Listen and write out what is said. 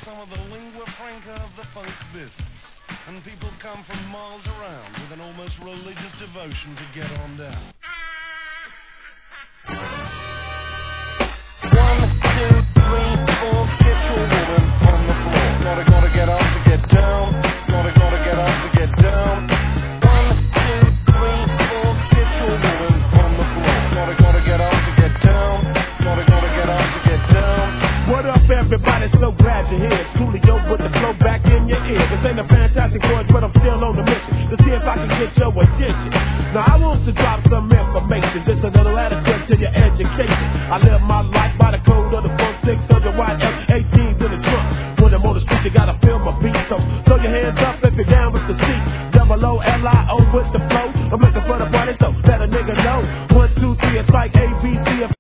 some of the lingua franca of the funk business. And people come from miles around with an almost religious devotion to get on down. 1, 2, 3, 4, get your woman on the floor. Gotta get up to get down. Gotta get up to get down. 1, 2, 3, 4, get your woman on the floor. Gotta get up to get down. Gotta get up to get down. What up, everybody? So glad you're here. It's Coolio with the flow back in your ear. This ain't a fantastic voice, but I'm still on the mission to see if I can get your attention. Now I want to drop some information, just a little attitude to your education. I live my life